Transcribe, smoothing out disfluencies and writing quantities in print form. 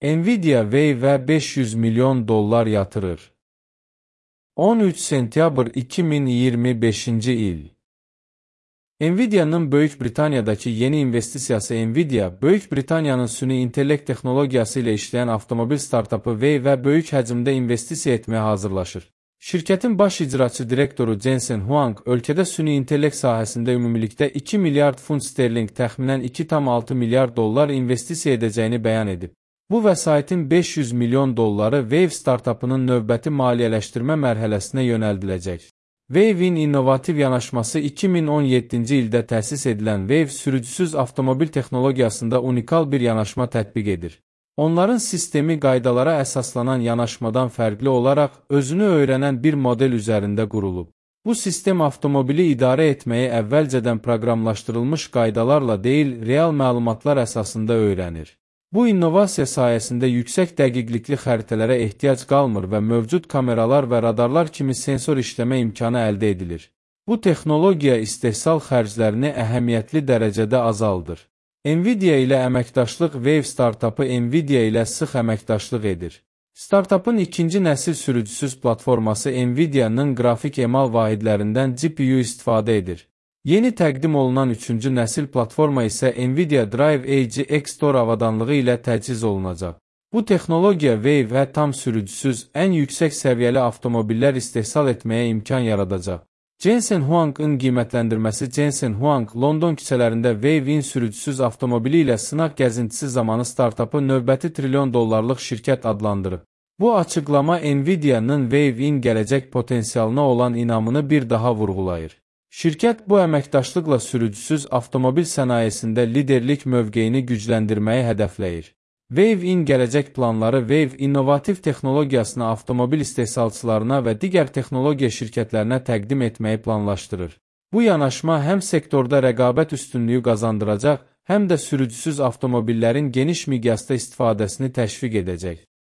Nvidia Wave 500 milyon dollar yatırır. 13 sentyabr 2025-ci il. Nvidia'nın Böyük Britaniyadakı yeni investisiyası Nvidia, Böyük Britaniyanın süni intellekt texnologiyası ilə işləyən avtomobil startapı Wave böyük həcmdə investisiya etməyə hazırlaşır. Şirkətin baş icraçı direktoru Jensen Huang, ölkədə süni intellekt sahəsində ümumilikdə 2 milyard funt sterling təxminən 2,6 milyard dollar investisiya edəcəyini bəyan edib. Bu vəsaitin 500 milyon dolları Wave startapının növbəti maliyyələşdirmə mərhələsinə yönəldiləcək. Wave'in innovativ yanaşması 2017-ci ildə təsis edilən Wave sürücüsüz avtomobil texnologiyasında unikal bir yanaşma tətbiq edir. Onların sistemi qaydalara əsaslanan yanaşmadan fərqli olaraq özünü öyrənən bir model üzərində qurulub. Bu sistem avtomobili idarə etməyi əvvəlcədən proqramlaşdırılmış qaydalarla deyil, real məlumatlar əsasında öyrənir. Bu innovasiya sayəsində yüksək dəqiqlikli xəritələrə ehtiyac qalmır və mövcud kameralar və radarlar kimi sensor işləmə imkanı əldə edilir. Bu texnologiya istehsal xərclərini əhəmiyyətli dərəcədə azaldır. Nvidia ilə əməkdaşlıq Wave startapı Nvidia ilə sıx əməkdaşlıq edir. Startapın ikinci nəsil sürücüsüz platforması Nvidia'nın qrafik emal vahidlərindən GPU istifadə edir. Yeni təqdim olunan üçüncü nəsil platforma isə Nvidia Drive Edge X-Tor avadanlığı ilə təchiz olunacaq. Bu texnologiya Wave tam sürücüsüz, ən yüksək səviyyəli avtomobillər istehsal etməyə imkan yaradacaq. Jensen Huang'ın qiymətləndirməsi Jensen Huang, London küçələrində Wave'in sürücüsüz avtomobili ilə sınaq gəzintisi zamanı startapı növbəti trilyon dollarlıq şirkət adlandırıb. Bu açıqlama Nvidia'nın Wave'in gələcək potensialına olan inamını bir daha vurğulayır. Şirkət bu əməkdaşlıqla sürücüsüz avtomobil sənayesində liderlik mövqeyini gücləndirməyi hədəfləyir. Wave'in gələcək planları Wave innovativ texnologiyasını avtomobil istehsalçılarına və digər texnologiya şirkətlərinə təqdim etməyi planlaşdırır. Bu yanaşma həm sektorda rəqabət üstünlüyü qazandıracaq, həm də sürücüsüz avtomobillərin geniş miqyasda istifadəsini təşviq edəcək.